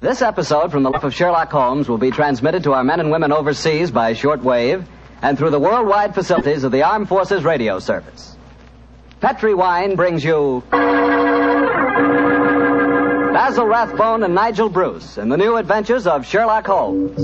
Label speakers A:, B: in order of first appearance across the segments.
A: This episode from the life of Sherlock Holmes will be transmitted to our men and women overseas by shortwave and through the worldwide facilities of the Armed Forces Radio Service. Petri Wine brings you Basil Rathbone and Nigel Bruce in the new adventures of Sherlock Holmes.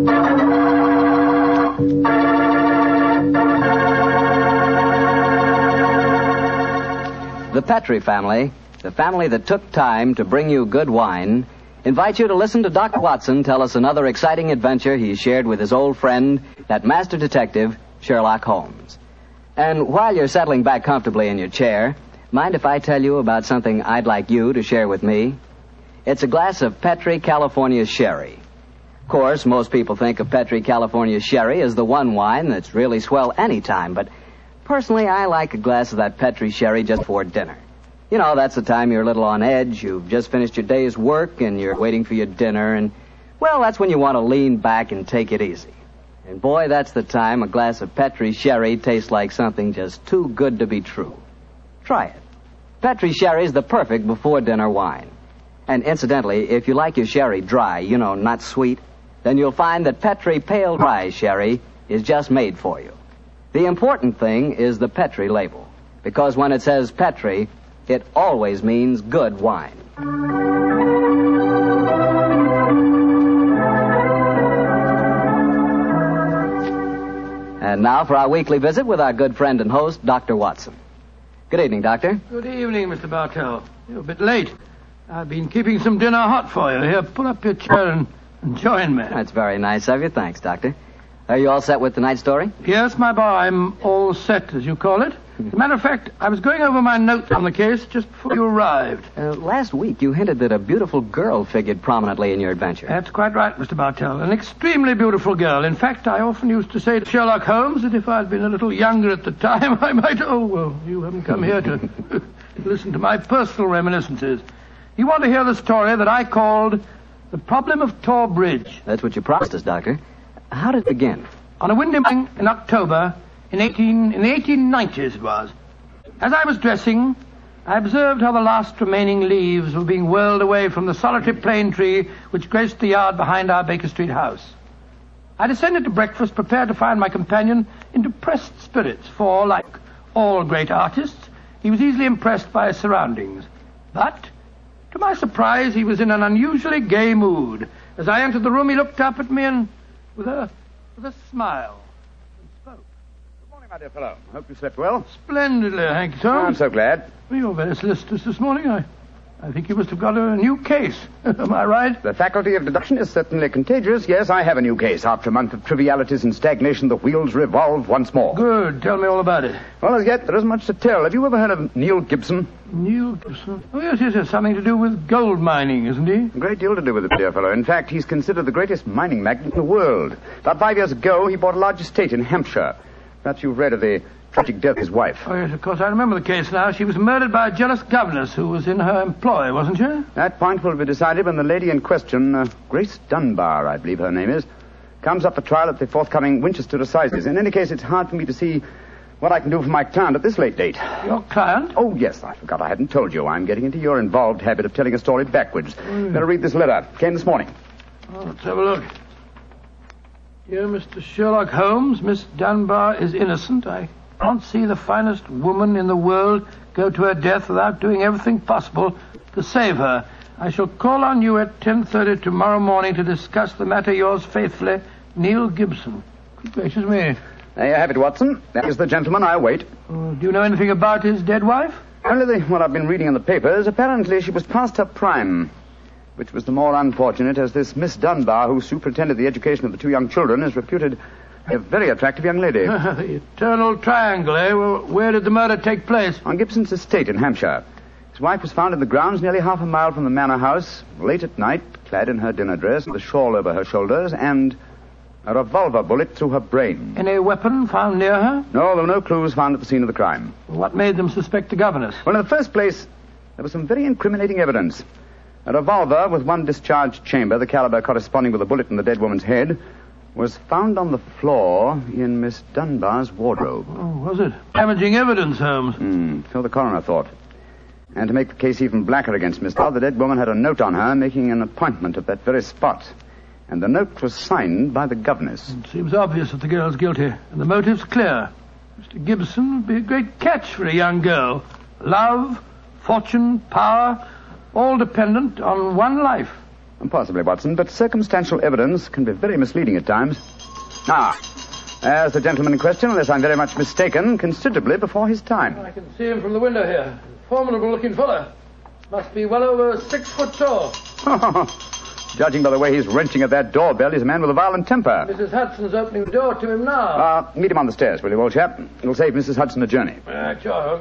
A: The Petri family, the family that took time to bring you good wine, invite you to listen to Dr. Watson tell us another exciting adventure he shared with his old friend, that master detective, Sherlock Holmes. And while you're settling back comfortably in your chair, mind if I tell you about something I'd like you to share with me? It's a glass of Petri California Sherry. Of course, most people think of Petri California Sherry as the one wine that's really swell any time, but personally, I like a glass of that Petri Sherry just before dinner. You know, that's the time you're a little on edge. You've just finished your day's work and you're waiting for your dinner. And, well, that's when you want to lean back and take it easy. And, boy, that's the time a glass of Petri Sherry tastes like something just too good to be true. Try it. Petri Sherry's the perfect before-dinner wine. And, incidentally, if you like your sherry dry, you know, not sweet, then you'll find that Petri Pale Dry Sherry is just made for you. The important thing is the Petri label. Because when it says Petri, it always means good wine. And now for our weekly visit with our good friend and host, Dr. Watson. Good evening, Doctor.
B: Good evening, Mr. Bartell. You're a bit late. I've been keeping some dinner hot for you. Here, pull up your chair and join me.
A: That's very nice of you. Thanks, Doctor. Are you all set with tonight's story?
B: Yes, my boy, I'm all set, as you call it. As a matter of fact, I was going over my notes on the case just before you arrived.
A: Last week, you hinted that a beautiful girl figured prominently in your adventure.
B: That's quite right, Mr. Bartell. An extremely beautiful girl. In fact, I often used to say to Sherlock Holmes that if I'd been a little younger at the time, I might... Oh, well, you haven't come here to listen to my personal reminiscences. You want to hear the story that I called The Problem of Tor Bridge.
A: That's what you promised us, Doctor. How did it begin?
B: On a windy morning in October... In the 1890s it was. As I was dressing, I observed how the last remaining leaves were being whirled away from the solitary plane tree which graced the yard behind our Baker Street house. I descended to breakfast, prepared to find my companion in depressed spirits, for, like all great artists, he was easily impressed by his surroundings. But, to my surprise, he was in an unusually gay mood. As I entered the room, he looked up at me and, with a smile,
C: My dear fellow, hope you slept well.
B: Splendidly, thank you, sir.
C: I'm so glad.
B: Well, you're very solicitous this morning. I think you must have got a new case. Am I right?
C: The faculty of deduction is certainly contagious. Yes, I have a new case. After a month of trivialities and stagnation, the wheels revolve once more.
B: Good. Tell me all about it.
C: Well, as yet, there isn't much to tell. Have you ever heard of Neil Gibson?
B: Neil Gibson? Oh, yes, he has something to do with gold mining, isn't he?
C: A great deal to do with it, dear fellow. In fact, he's considered the greatest mining magnate in the world. About 5 years ago, he bought a large estate in Hampshire. Perhaps you've read of the tragic death of his wife.
B: Oh, yes, of course, I remember the case now. She was murdered by a jealous governess who was in her employ, wasn't she?
C: That point will be decided when the lady in question, Grace Dunbar, I believe her name is, comes up for trial at the forthcoming Winchester Assizes. In any case, it's hard for me to see what I can do for my client at this late date.
B: Your client?
C: Oh, yes, I forgot I hadn't told you. I'm getting into your involved habit of telling a story backwards. Better read this letter. Came this morning.
B: Oh, let's have a look. Dear Mr. Sherlock Holmes, Miss Dunbar is innocent. I can't see the finest woman in the world go to her death without doing everything possible to save her. I shall call on you at 10:30 tomorrow morning to discuss the matter. Yours faithfully, Neil Gibson. Good gracious me.
C: There you have it, Watson. That is the gentleman I await.
B: Do you know anything about his dead wife?
C: Only what I've been reading in the papers. Apparently she was past her prime, which was the more unfortunate as this Miss Dunbar, who superintended the education of the two young children, is reputed a very attractive young lady.
B: The eternal triangle, eh? Well, where did the murder take place?
C: On Gibson's estate in Hampshire. His wife was found in the grounds nearly half a mile from the manor house, late at night, clad in her dinner dress, with a shawl over her shoulders, and a revolver bullet through her brain.
B: Any weapon found near her?
C: No, there were no clues found at the scene of the crime.
B: What made them suspect the governess?
C: Well, in the first place, there was some very incriminating evidence. A revolver with one discharged chamber, the caliber corresponding with a bullet in the dead woman's head, was found on the floor in Miss Dunbar's wardrobe.
B: Oh, was it? Damaging evidence, Holmes.
C: So the coroner thought. And to make the case even blacker against Miss Dodd, the dead woman had a note on her making an appointment at that very spot. And the note was signed by the governess.
B: It seems obvious that the girl's guilty, and the motive's clear. Mr. Gibson would be a great catch for a young girl. Love, fortune, power, all dependent on one life.
C: Possibly, Watson, but circumstantial evidence can be very misleading at times. There's the gentleman in question, unless I'm very much mistaken, considerably before his time.
B: I can see him from the window here. Formidable-looking fellow. Must be well over 6 foot tall.
C: Judging by the way he's wrenching at that doorbell, he's a man with a violent temper.
B: Mrs. Hudson's opening the door to him now.
C: Meet him on the stairs, will you, old chap? It'll save Mrs. Hudson a journey.
B: Sure.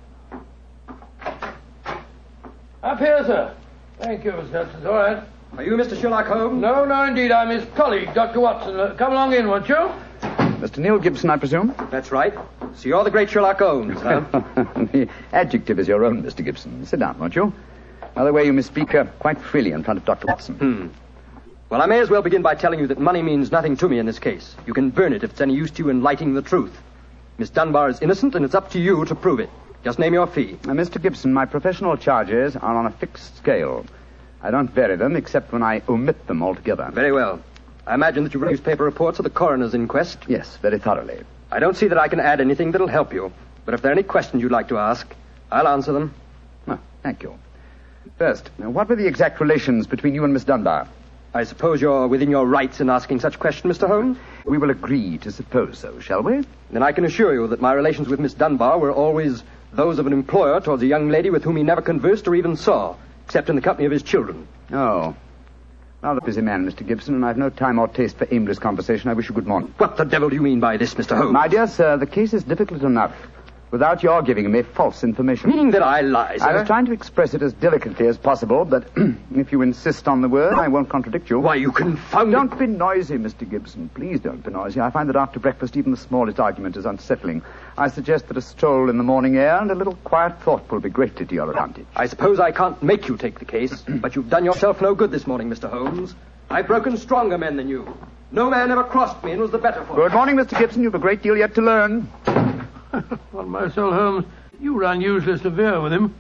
B: Up here, sir. Thank you, Mrs. Hudson. All right.
D: Are you Mr. Sherlock Holmes?
B: No, indeed. I'm his colleague, Dr. Watson. Come along in, won't you?
C: Mr. Neil Gibson, I presume?
D: That's right. So you're the great Sherlock Holmes, huh?
C: The adjective is your own, Mr. Gibson. Sit down, won't you? By the way, you may speak quite freely in front of Dr. Watson.
D: Well, I may as well begin by telling you that money means nothing to me in this case. You can burn it if it's any use to you in lighting the truth. Miss Dunbar is innocent, and it's up to you to prove it. Just name your fee.
C: Mr. Gibson, my professional charges are on a fixed scale. I don't vary them except when I omit them altogether.
D: Very well. I imagine that you read newspaper reports of the coroner's inquest.
C: Yes, very thoroughly.
D: I don't see that I can add anything that'll help you. But if there are any questions you'd like to ask, I'll answer them.
C: Oh, thank you. First, what were the exact relations between you and Miss Dunbar?
D: I suppose you're within your rights in asking such a question, Mr. Holmes?
C: We will agree to suppose so, shall we?
D: Then I can assure you that my relations with Miss Dunbar were always those of an employer towards a young lady with whom he never conversed or even saw, except in the company of his children.
C: Oh. Rather busy man, Mr. Gibson, and I've no time or taste for aimless conversation. I wish you good morning.
D: What the devil do you mean by this, Mr. Holmes?
C: My dear sir, the case is difficult enough without your giving me false information.
D: Meaning that I lie, sir?
C: I was trying to express it as delicately as possible, but if you insist on the word, I won't contradict you.
D: Why, you confounded...
C: Don't be noisy, Mr. Gibson. Please don't be noisy. I find that after breakfast, even the smallest argument is unsettling. I suggest that a stroll in the morning air and a little quiet thought will be greatly to your advantage.
D: I suppose I can't make you take the case, but you've done yourself no good this morning, Mr. Holmes. I've broken stronger men than you. No man ever crossed me and was the better for it.
C: Good morning, Mr. Gibson. You've a great deal yet to learn.
B: Well, Marcel Holmes, you were unusually severe with him.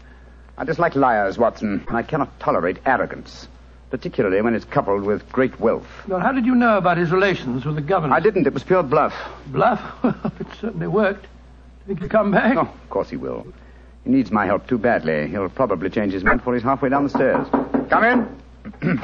C: I dislike liars, Watson, and I cannot tolerate arrogance, particularly when it's coupled with great wealth.
B: Well, how did you know about his relations with the governor?
C: I didn't. It was pure bluff.
B: Bluff? Well, it certainly worked. Think he'll come back?
C: Oh, of course he will. He needs my help too badly. He'll probably change his mind before he's halfway down the stairs. Come in.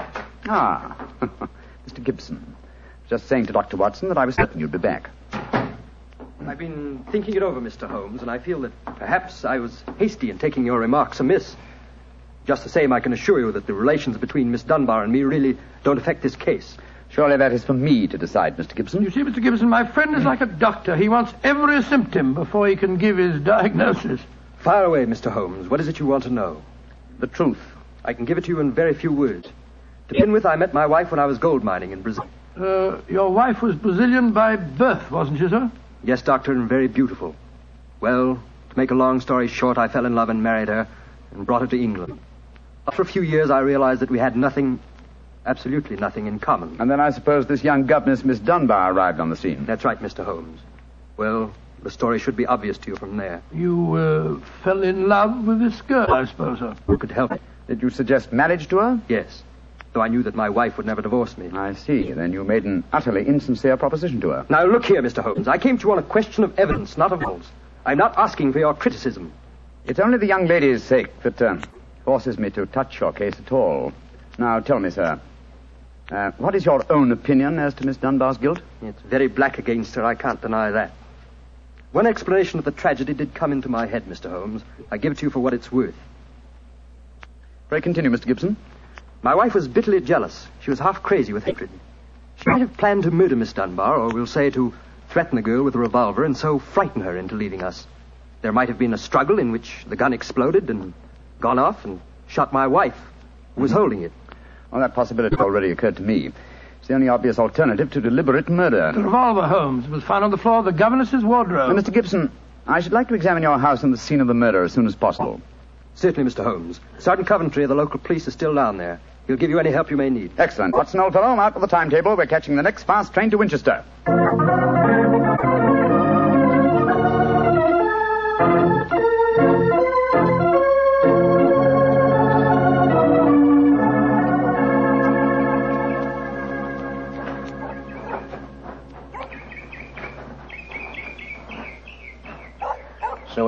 C: Mr. Gibson. Just saying to Dr. Watson that I was certain you'd be back.
D: I've been thinking it over, Mr. Holmes, and I feel that perhaps I was hasty in taking your remarks amiss. Just the same, I can assure you that the relations between Miss Dunbar and me really don't affect this case.
C: Surely that is for me to decide, Mr. Gibson.
B: You see, Mr. Gibson, my friend is like a doctor. He wants every symptom before he can give his diagnosis.
D: Fire away, Mr. Holmes. What is it you want to know?
C: The truth.
D: I can give it to you in very few words. To begin with, I met my wife when I was gold mining in Brazil.
B: Your wife was Brazilian by birth, wasn't she, sir?
D: Yes, Doctor, and very beautiful. Well, to make a long story short, I fell in love and married her and brought her to England. After a few years, I realized that we had nothing, absolutely nothing in common.
C: And then I suppose this young governess, Miss Dunbar, arrived on the scene.
D: That's right, Mr. Holmes. Well, the story should be obvious to you from there.
B: You fell in love with this girl, I suppose, sir.
D: Who could help it?
C: Did you suggest marriage to her?
D: Yes, though I knew that my wife would never divorce me.
C: I see. Then you made an utterly insincere proposition to her.
D: Now, look here, Mr. Holmes. I came to you on a question of evidence, not of morals. I'm not asking for your criticism.
C: It's only the young lady's sake that forces me to touch your case at all. Now, tell me, sir, what is your own opinion as to Miss Dunbar's guilt?
D: It's very black against her. I can't deny that. One explanation of the tragedy did come into my head, Mr. Holmes. I give it to you for what it's worth.
C: Pray continue, Mr. Gibson.
D: My wife was bitterly jealous. She was half crazy with hatred. She might have planned to murder Miss Dunbar, or we'll say to threaten the girl with a revolver and so frighten her into leaving us. There might have been a struggle in which the gun exploded and gone off and shot my wife, who was holding it.
C: Well, that possibility already occurred to me. It's the only obvious alternative to deliberate murder.
B: The revolver, Holmes, was found on the floor of the governess's wardrobe.
C: Mr. Gibson, I should like to examine your house and the scene of the murder as soon as possible.
D: Certainly, Mr. Holmes. Sergeant Coventry of the local police is still down there. He'll give you any help you may need.
C: Excellent. Watson, old fellow, mark with the timetable. We're catching the next fast train to Winchester.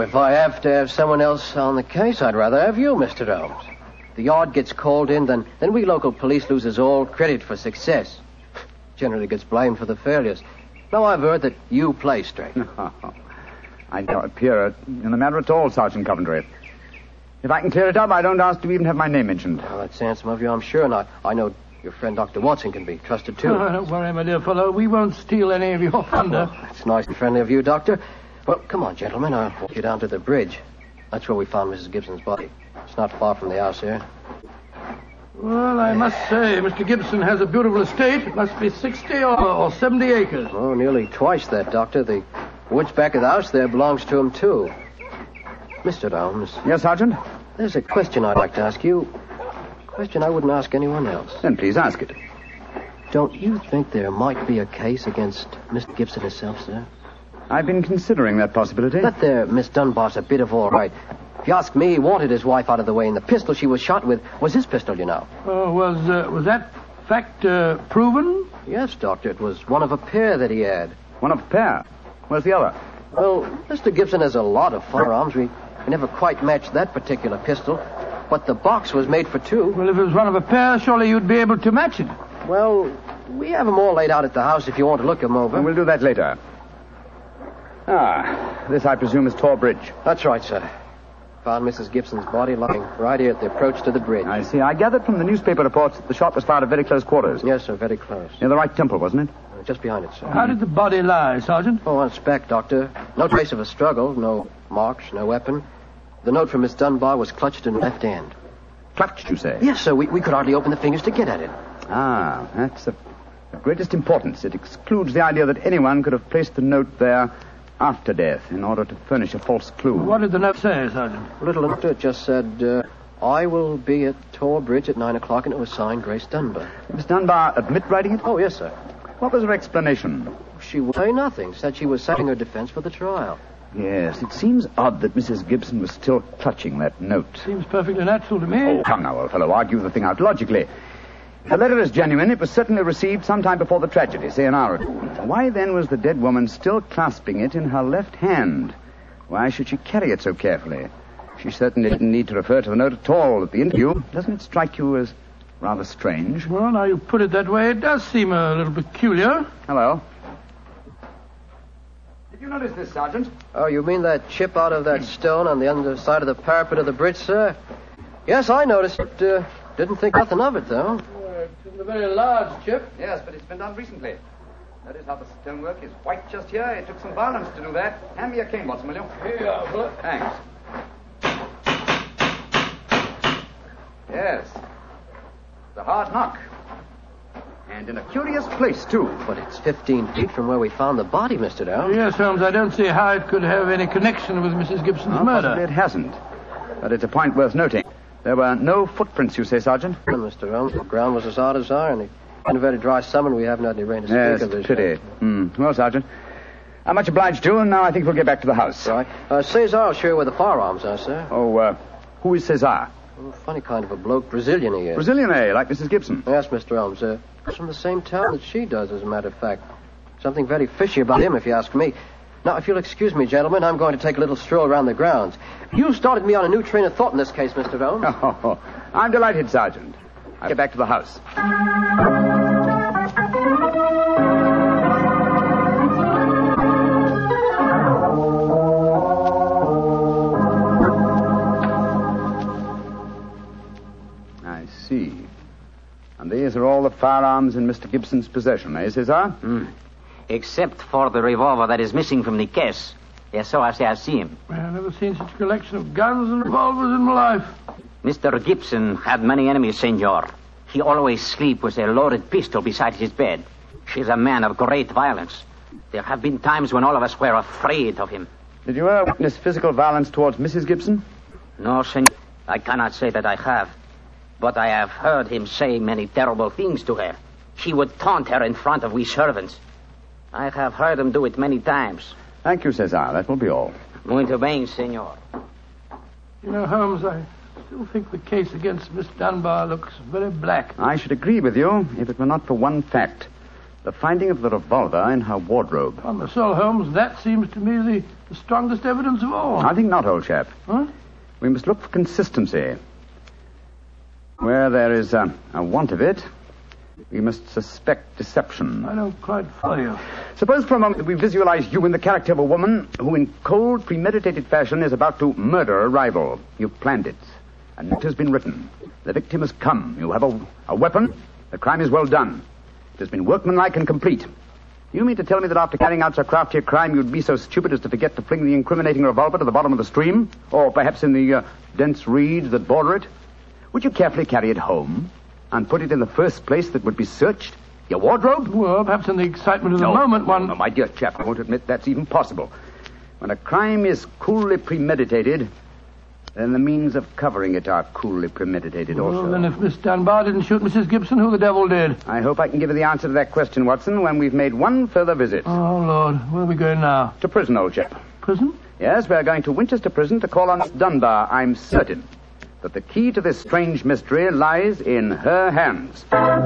E: If I have to have someone else on the case, I'd rather have you, Mr. Holmes. The yard gets called in, then we local police loses all credit for success. Generally gets blamed for the failures. Now I've heard that you play straight.
C: I don't appear in the matter at all, Sergeant Coventry. If I can clear it up, I don't ask to even have my name mentioned.
E: Well, that's handsome of you, I'm sure. And I know your friend Dr. Watson can be trusted, too.
B: Oh, don't worry, my dear fellow. We won't steal any of your thunder.
E: It's nice and friendly of you, Doctor. Well, come on, gentlemen. I'll walk you down to the bridge. That's where we found Mrs. Gibson's body. It's not far from the house here.
B: Well, I must say, Mr. Gibson has a beautiful estate. It must be 60 or 70 acres.
E: Oh, nearly twice that, Doctor. The woods back of the house there belongs to him, too. Mr. Holmes.
C: Yes, Sergeant?
E: There's a question I'd like to ask you. A question I wouldn't ask anyone else.
C: Then please ask it.
E: Don't you think there might be a case against Mr. Gibson herself, sir?
C: I've been considering that possibility.
E: That there Miss Dunbar's a bit of all right. If you ask me, he wanted his wife out of the way, and the pistol she was shot with was his pistol, you know.
B: Oh, was that fact proven?
E: Yes, Doctor. It was one of a pair that he had.
C: One of a pair? Where's the other?
E: Well, Mr. Gibson has a lot of firearms. We never quite matched that particular pistol. But the box was made for two.
B: Well, if it was one of a pair, surely you'd be able to match it.
E: Well, we have them all laid out at the house if you want to look them over.
C: And we'll do that later. This, I presume, is Tor Bridge.
E: That's right, sir. Found Mrs. Gibson's body lying right here at the approach to the bridge.
C: I see. I gathered from the newspaper reports that the shot was fired at very close quarters.
E: Yes, sir, very close.
C: Near the right temple, wasn't it?
E: Just behind it, sir.
B: How did the body lie, Sergeant?
E: Oh, on its back, Doctor. No trace of a struggle, no marks, no weapon. The note from Miss Dunbar was clutched in the left hand.
C: Clutched, you say?
E: Yes, sir. We could hardly open the fingers to get at it.
C: That's of greatest importance. It excludes the idea that anyone could have placed the note there after death in order to furnish a false clue.
B: What did the note say, Sergeant?
E: Little note, it just said, I will be at Tor Bridge at 9 o'clock, and it was signed Grace Dunbar.
C: Miss Dunbar admit writing it?
E: Oh, yes, sir.
C: What was her explanation?
E: She would say nothing. Said she was saving her defense for the trial.
C: Yes, it seems odd that Mrs. Gibson was still clutching that note.
B: Seems perfectly natural to me.
C: Oh, come now, old fellow. Argue the thing out logically. If the letter is genuine, it was certainly received sometime before the tragedy, say an hour or two. Why then was the dead woman still clasping it in her left hand? Why should she carry it so carefully? She certainly didn't need to refer to the note at all at the interview. Doesn't it strike you as rather strange?
B: Well, now you put it that way, it does seem a little peculiar.
C: Hello. Did you notice this, Sergeant?
E: Oh, you mean that chip out of that stone on the underside of the parapet of the bridge, sir? Yes, I noticed it. Didn't think nothing of it, though.
B: It's a very large chip.
C: Yes, but it's been done recently. Notice how the stonework is white just here. It took some violence to do that. Hand me your cane, Watson, will you?
B: Here you are, fella.
C: Thanks. Yes. It's a hard knock. And in a curious place, too.
E: But it's 15 feet from where we found the body, Mr. Dow.
B: Yes, Holmes, I don't see how it could have any connection with Mrs. Gibson's murder.
C: Possibly it hasn't. But it's a point worth noting. There were no footprints, you say, Sergeant?
E: No, Mr. Holmes. The ground was as hard as iron. It's been a very dry summer, and we haven't had any rain to speak
C: Yes,
E: of this
C: pity.
E: year.
C: Well, Sergeant, I'm much obliged to you, and now I think we'll get back to the house.
E: Right. Cesar will show you where the firearms are, sir.
C: Oh, who is Cesar?
E: Oh, funny kind of a bloke. Brazilian he is.
C: Brazilian, eh? Like Mrs. Gibson.
E: Yes, Mr. Holmes. He's from the same town that she does, as a matter of fact. Something very fishy about him, if you ask me. Now, if you'll excuse me, gentlemen, I'm going to take a little stroll around the grounds. You started me on a new train of thought in this case, Mr. Holmes.
C: Oh, I'm delighted, Sergeant. I'll get back to the house. I see. And these are all the firearms in Mr. Gibson's possession, eh, Cesar?
F: Except for the revolver that is missing from the case. Yes, so I say I've seen him.
B: I've never seen such a collection of guns and revolvers in my life.
F: Mr. Gibson had many enemies, senor. He always sleep with a loaded pistol beside his bed. He's a man of great violence. There have been times when all of us were afraid of him.
C: Did you ever witness physical violence towards Mrs. Gibson?
F: No, senor. I cannot say that I have. But I have heard him say many terrible things to her. He would taunt her in front of we servants. I have heard him do it many times.
C: Thank you, Cesar. That will be all.
F: Muito bem, senor.
B: You know, Holmes, I still think the case against Miss Dunbar looks very black.
C: I should agree with you if it were not for one fact. The finding of the revolver in her wardrobe.
B: On the soul, Holmes, that seems to me the strongest evidence of all.
C: I think not, old chap.
B: Huh?
C: We must look for consistency. Where there is a want of it, we must suspect deception.
B: I don't quite follow you.
C: Suppose for a moment that we visualize you in the character of a woman who in cold, premeditated fashion is about to murder a rival. You've planned it. A note has been written. The victim has come. You have a weapon. The crime is well done. It has been workmanlike and complete. You mean to tell me that after carrying out so crafty a crime, you'd be so stupid as to forget to fling the incriminating revolver to the bottom of the stream? Or perhaps in the dense reeds that border it? Would you carefully carry it home and put it in the first place that would be searched? Your wardrobe?
B: Well, perhaps in the excitement of the moment, one...
C: No, my dear chap, I won't admit that's even possible. When a crime is coolly premeditated, then the means of covering it are coolly premeditated also.
B: Well, then if Miss Dunbar didn't shoot Mrs. Gibson, who the devil did?
C: I hope I can give you the answer to that question, Watson, when we've made one further visit.
B: Oh, Lord. Where are we going now?
C: To prison, old chap.
B: Prison?
C: Yes, we're going to Winchester Prison to call on Miss Dunbar. I'm certain that the key to this strange mystery lies in her hands.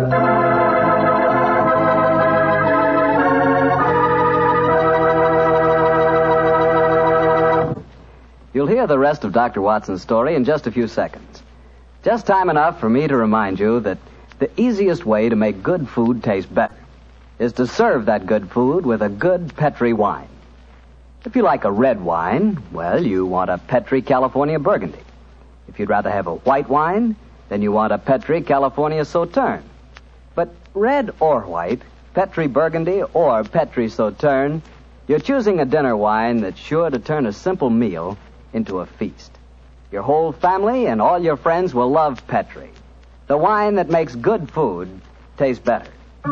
A: You'll hear the rest of Dr. Watson's story in just a few seconds. Just time enough for me to remind you that the easiest way to make good food taste better is to serve that good food with a good Petri wine. If you like a red wine, well, you want a Petri California Burgundy. If you'd rather have a white wine, then you want a Petri California Sauterne. But red or white, Petri Burgundy or Petri Sauterne, you're choosing a dinner wine that's sure to turn a simple meal into a feast. Your whole family and all your friends will love Petri, the wine that makes good food taste better.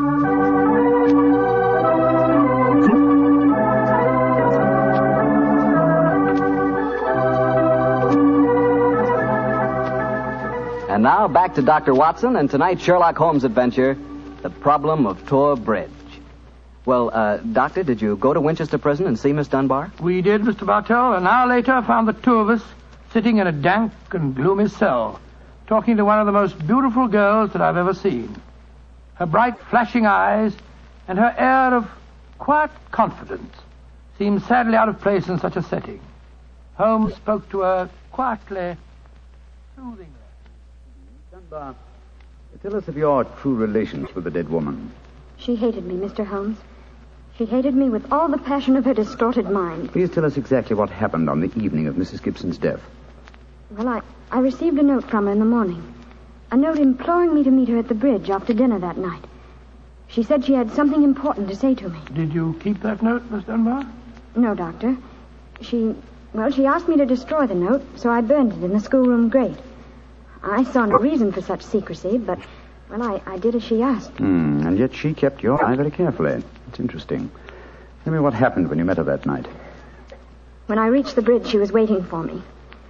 A: And now back to Dr. Watson and tonight's Sherlock Holmes adventure, The Problem of Tor Bridge. Well, Doctor, did you go to Winchester Prison and see Miss Dunbar?
B: We did, Mr. Bartell. An hour later, I found the two of us sitting in a dank and gloomy cell, talking to one of the most beautiful girls that I've ever seen. Her bright, flashing eyes and her air of quiet confidence seemed sadly out of place in such a setting. Holmes spoke to her quietly, soothingly.
C: Dunbar, tell us of your true relations with the dead woman.
G: She hated me, Mr. Holmes. She hated me with all the passion of her distorted mind.
C: Please tell us exactly what happened on the evening of Mrs. Gibson's death.
G: Well, I received a note from her in the morning. A note imploring me to meet her at the bridge after dinner that night. She said she had something important to say to me.
B: Did you keep that note, Miss Dunbar?
G: No, Doctor. She asked me to destroy the note, so I burned it in the schoolroom grate. I saw no reason for such secrecy, but, well, I did as she asked.
C: And yet she kept your eye very carefully. It's interesting. Tell me what happened when you met her that night.
G: When I reached the bridge, she was waiting for me.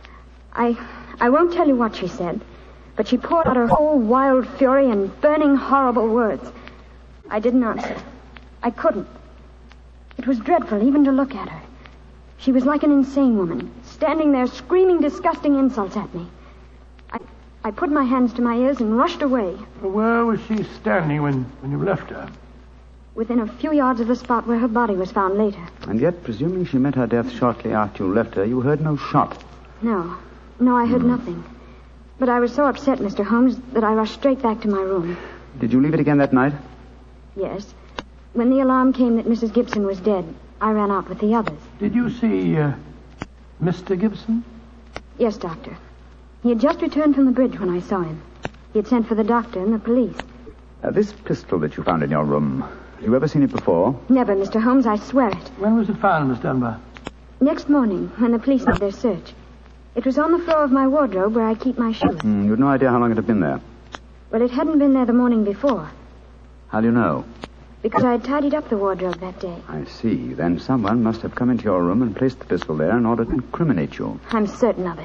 G: I won't tell you what she said, but she poured out her whole wild fury in burning, horrible words. I didn't answer. I couldn't. It was dreadful even to look at her. She was like an insane woman, standing there screaming disgusting insults at me. I put my hands to my ears and rushed away.
B: Where was she standing when you left her?
G: Within a few yards of the spot where her body was found later.
C: And yet, presuming she met her death shortly after you left her, you heard no shot.
G: No, I heard nothing. But I was so upset, Mr. Holmes, that I rushed straight back to my room.
C: Did you leave it again that night?
G: Yes. When the alarm came that Mrs. Gibson was dead, I ran out with the others.
B: Did you see Mr. Gibson?
G: Yes, Doctor. He had just returned from the bridge when I saw him. He had sent for the doctor and the police.
C: This pistol that you found in your room, have you ever seen it before?
G: Never, Mr. Holmes, I swear it.
B: When was it found, Miss Dunbar?
G: Next morning, when the police made their search. It was on the floor of my wardrobe where I keep my shoes.
C: You had no idea how long it had been there?
G: Well, it hadn't been there the morning before.
C: How do you know?
G: Because I had tidied up the wardrobe that day.
C: I see. Then someone must have come into your room and placed the pistol there in order to incriminate you.
G: I'm certain of it.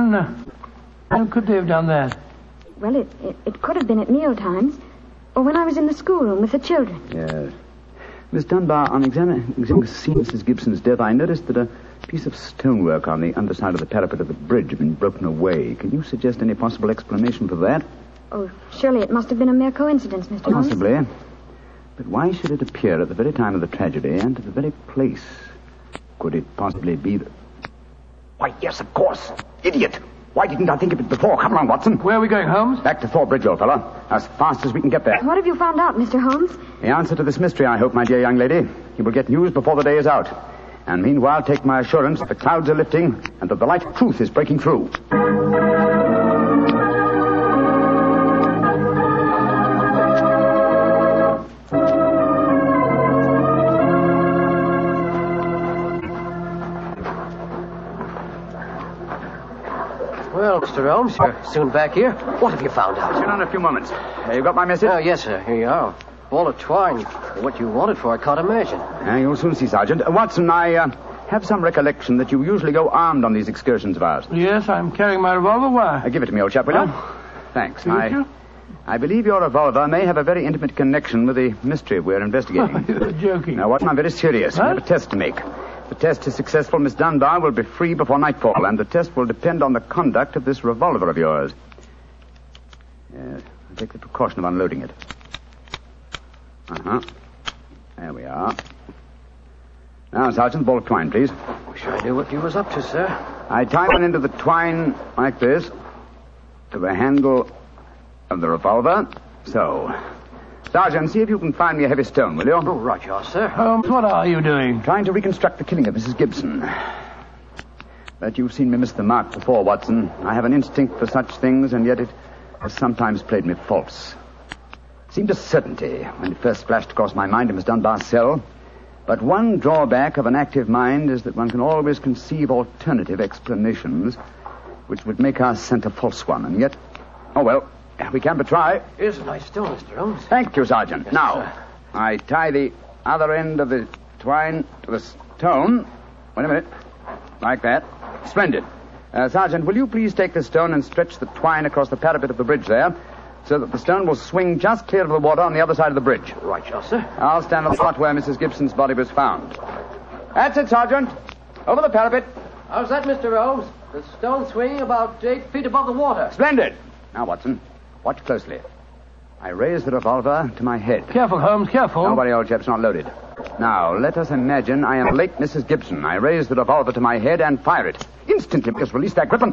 B: When could they have done that?
G: Well, it could have been at meal times, or when I was in the schoolroom with the children.
C: Yes. Miss Dunbar, on examining Mrs. Gibson's death, I noticed that a piece of stonework on the underside of the parapet of the bridge had been broken away. Can you suggest any possible explanation for that?
G: Oh, surely it must have been a mere coincidence, Mr. Holmes.
C: Possibly. But why should it appear at the very time of the tragedy and to the very place? Could it possibly be that... Why, yes, of course. Idiot. Why didn't I think of it before? Come along, Watson.
B: Where are we going, Holmes?
C: Back to Thor Bridge, old fellow. As fast as we can get there.
G: What have you found out, Mr. Holmes?
C: The answer to this mystery, I hope, my dear young lady. You will get news before the day is out. And meanwhile, take my assurance that the clouds are lifting and that the light of truth is breaking through.
E: Well, Mr. Holmes, you're soon back here. What have you found out?
C: Sit down a few moments. You got my message?
E: Oh, yes, sir. Here you are. Ball of twine. What you wanted for, I can't imagine.
C: You'll soon see, Sergeant. Watson, I have some recollection that you usually go armed on these excursions of ours.
B: Yes, I'm carrying my revolver. Why?
C: Give it to me, old chap, will you? Thanks. I believe your revolver may have a very intimate connection with the mystery we're investigating.
B: You're joking.
C: Now, Watson, I'm very serious. We have a test to make. If the test is successful, Miss Dunbar will be free before nightfall, and the test will depend on the conduct of this revolver of yours. Yes, I'll take the precaution of unloading it. There we are. Now, Sergeant, the ball of twine, please.
E: Wish I knew what you was up to, sir.
C: I tie one end of the twine like this to the handle of the revolver. So. Sergeant, see if you can find me a heavy stone, will you?
E: Oh, right, you are, sir.
B: Holmes, what are you doing?
C: Trying to reconstruct the killing of Mrs. Gibson. But you've seen me miss the mark before, Watson. I have an instinct for such things, and yet it has sometimes played me false. It seemed a certainty when it first flashed across my mind in Miss Dunbar's cell. But one drawback of an active mind is that one can always conceive alternative explanations which would make our scent a false one. And yet, oh well, we can but try.
E: Here's a nice stone, Mr. Holmes.
C: Thank you, Sergeant.
E: Yes,
C: now,
E: sir.
C: I tie the other end of the twine to the stone. Wait a minute. Like that. Splendid. Sergeant, will you please take the stone and stretch the twine across the parapet of the bridge there, so that the stone will swing just clear of the water on the other side of the bridge.
E: Right, you are, sir.
C: I'll stand on the spot where Mrs. Gibson's body was found. That's it, Sergeant. Over the parapet.
E: How's that, Mr. Holmes? The stone swinging about 8 feet above the water.
C: Splendid. Now, Watson, watch closely. I raise the revolver to my head.
B: Careful, Holmes, careful.
C: Don't worry, old chap's not loaded. Now, let us imagine I am late Mrs. Gibson. I raise the revolver to my head and fire it. Instantly, just release that grip and...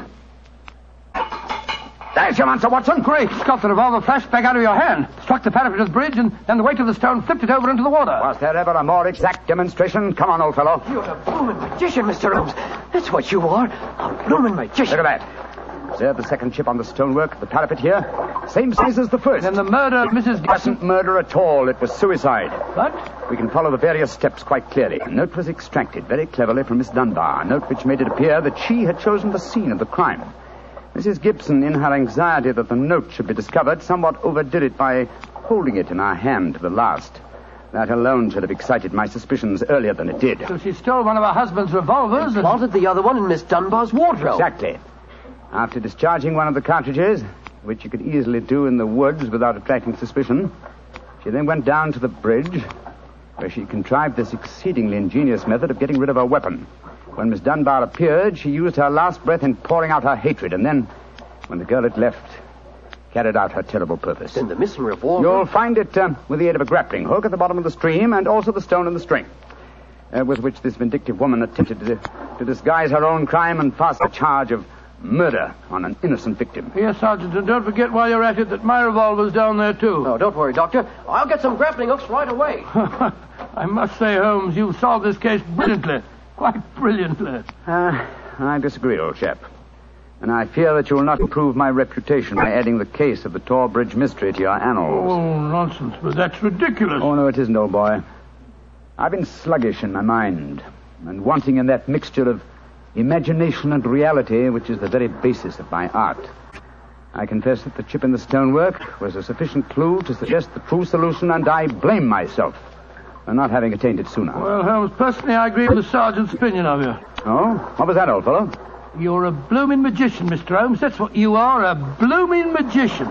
C: There's your answer, Watson.
B: Great Scott, the revolver flashed back out of your hand, struck the parapet of the bridge, and then the weight of the stone flipped it over into the water.
C: Was there ever a more exact demonstration? Come on, old fellow.
E: You're a blooming magician, Mr. Holmes. That's what you are. A blooming magician.
C: Look at that. Observe the second chip on the stonework of the parapet here. Same size as the first.
B: Then the murder of Mrs.
C: It wasn't murder at all. It was suicide.
B: What?
C: We can follow the various steps quite clearly. A note was extracted very cleverly from Miss Dunbar, a note which made it appear that she had chosen the scene of the crime. Mrs. Gibson, in her anxiety that the note should be discovered, somewhat overdid it by holding it in her hand to the last. That alone should have excited my suspicions earlier than it did.
B: So she stole one of her husband's revolvers
E: And planted the other one in Miss Dunbar's wardrobe.
C: Exactly. After discharging one of the cartridges, which you could easily do in the woods without attracting suspicion, she then went down to the bridge, where she contrived this exceedingly ingenious method of getting rid of her weapon. When Miss Dunbar appeared, she used her last breath in pouring out her hatred, and then, when the girl had left, carried out her terrible purpose.
E: Then the missing revolver...
C: You'll find it with the aid of a grappling hook at the bottom of the stream, and also the stone and the string, with which this vindictive woman attempted to disguise her own crime and pass the charge of murder on an innocent victim.
B: Yes, Sergeant, and don't forget while you're at it that my revolver's down there, too.
E: No, don't worry, Doctor. I'll get some grappling hooks right away.
B: I must say, Holmes, you've solved this case brilliantly. Quite brilliantly.
C: I disagree, old chap. And I fear that you will not improve my reputation by adding the case of the Tor Bridge mystery to your annals.
B: Oh, nonsense, but that's ridiculous.
C: Oh, no, it isn't, old boy. I've been sluggish in my mind and wanting in that mixture of imagination and reality which is the very basis of my art. I confess that the chip in the stonework was a sufficient clue to suggest the true solution, and I blame myself for not having attained it sooner.
B: Well, Holmes, personally, I agree with the Sergeant's opinion of you.
C: Oh? What was that, old fellow?
B: You're a blooming magician, Mr. Holmes. That's what you are, a blooming magician.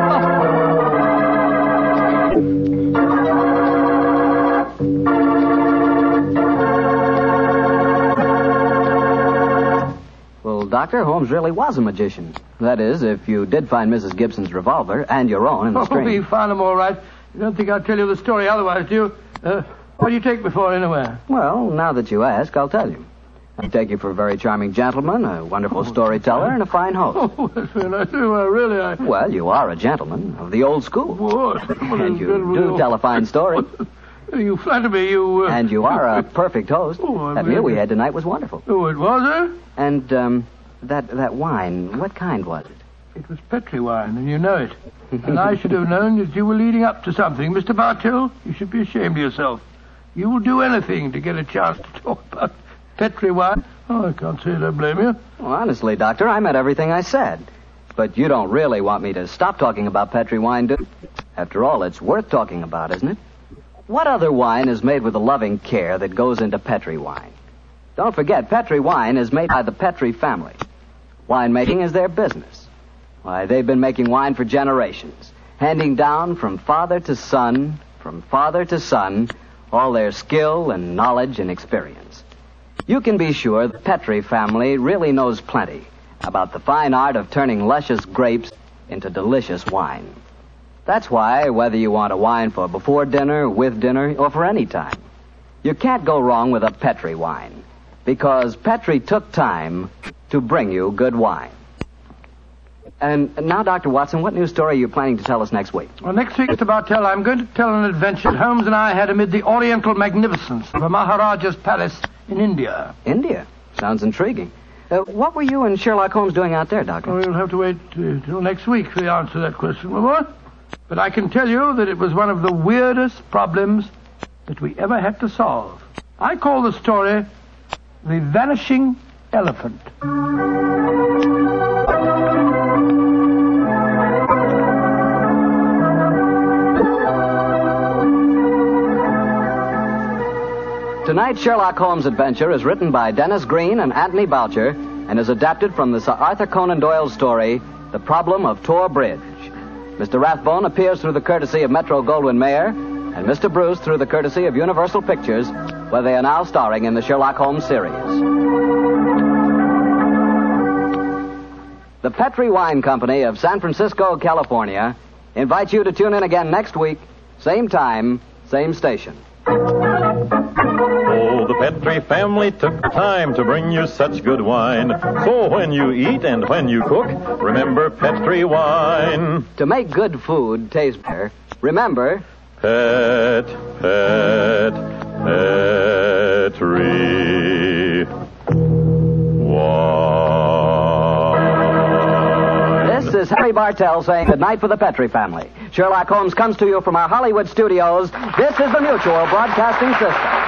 A: Well, Doctor, Holmes really was a magician. That is, if you did find Mrs. Gibson's revolver and your own in the stream.
B: We found them all right. You don't think I'll tell you the story otherwise, do you? What do you take me for, anyway?
A: Well, now that you ask, I'll tell you. I take you for a very charming gentleman, a wonderful storyteller, and a fine host.
B: Oh, that's very nice. Really,
A: Well, you are a gentleman of the old school.
B: What?
A: And you do tell a fine story.
B: You flatter me, you...
A: And you are a perfect host. That meal we had tonight was wonderful.
B: Oh, it was, eh?
A: And, that wine, what kind was it?
B: It was Petri wine, and you know it. And I should have known that you were leading up to something. Mr. Bartell, you should be ashamed of yourself. You will do anything to get a chance to talk about Petri wine. Oh, I can't say I don't blame you.
A: Well, honestly, Doctor, I meant everything I said. But you don't really want me to stop talking about Petri wine, do you? After all, it's worth talking about, isn't it? What other wine is made with the loving care that goes into Petri wine? Don't forget, Petri wine is made by the Petri family. Winemaking is their business. Why, they've been making wine for generations, handing down from father to son, all their skill and knowledge and experience. You can be sure the Petri family really knows plenty about the fine art of turning luscious grapes into delicious wine. That's why, whether you want a wine for before dinner, with dinner, or for any time, you can't go wrong with a Petri wine, because Petri took time to bring you good wine. And now, Dr. Watson, what new story are you planning to tell us next week?
B: Well, next week, Mr. Bartell, I'm going to tell an adventure Holmes and I had amid the oriental magnificence of a Maharaja's palace in India.
A: India? Sounds intriguing. What were you and Sherlock Holmes doing out there, Doctor?
B: Well, you'll have to wait till next week for the answer to that question, my boy. But I can tell you that it was one of the weirdest problems that we ever had to solve. I call the story The Vanishing Elephant.
A: Tonight's Sherlock Holmes adventure is written by Dennis Green and Anthony Boucher and is adapted from the Sir Arthur Conan Doyle story, The Problem of Tor Bridge. Mr. Rathbone appears through the courtesy of Metro-Goldwyn-Mayer, and Mr. Bruce through the courtesy of Universal Pictures, where they are now starring in the Sherlock Holmes series. The Petri Wine Company of San Francisco, California, invites you to tune in again next week, same time, same station.
H: Oh, the Petri family took time to bring you such good wine. So when you eat and when you cook, remember Petri wine.
A: To make good food taste better, remember...
H: Petri wine.
A: This is Harry Bartell saying goodnight for the Petri family. Sherlock Holmes comes to you from our Hollywood studios. This is the Mutual Broadcasting System.